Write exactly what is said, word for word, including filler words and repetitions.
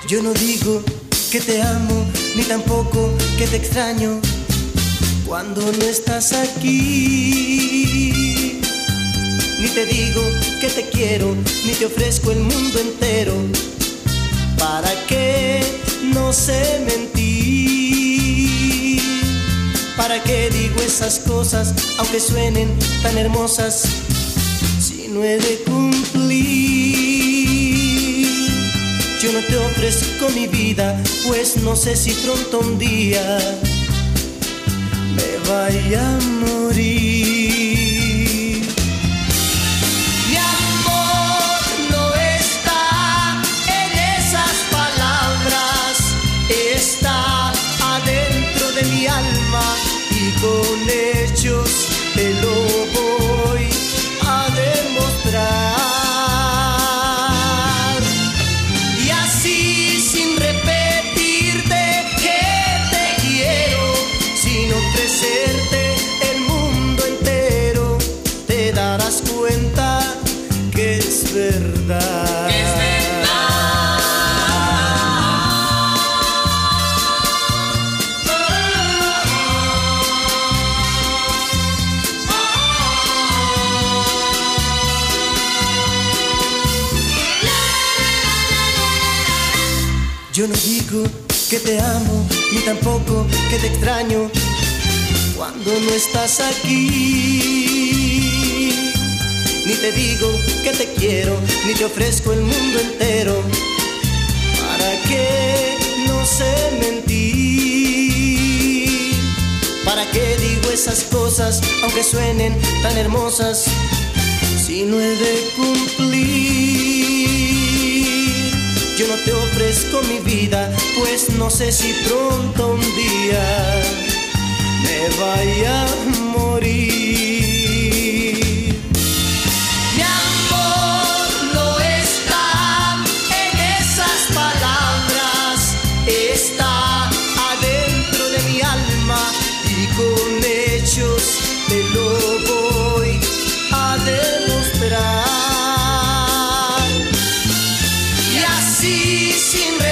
Yo no digo que te amo, ni tampoco que te extraño cuando no estás aquí. Ni te digo que te quiero, ni te ofrezco el mundo entero. ¿Para qué? No sé mentir. ¿Para qué digo esas cosas, aunque suenen tan hermosas, si no he de cumplir? Yo no te ofrezco mi vida, pues no sé si pronto un día me vaya a morir. Mi amor no está en esas palabras, está adentro de mi alma y con hechos te lo voy a demostrar. El mundo entero, te darás cuenta que es verdad. Que es verdad. Yo no digo que te amo, ni tampoco que te extraño cuando no estás aquí. Ni te digo que te quiero, ni te ofrezco el mundo entero. ¿Para qué? No sé mentir. ¿Para qué digo esas cosas, aunque suenen tan hermosas, si no he de cumplir? Yo no te ofrezco mi vida, pues no sé si pronto un día me vaya a morir. Mi amor no está en esas palabras, está adentro de mi alma y con hechos te lo voy a demostrar. Y así sin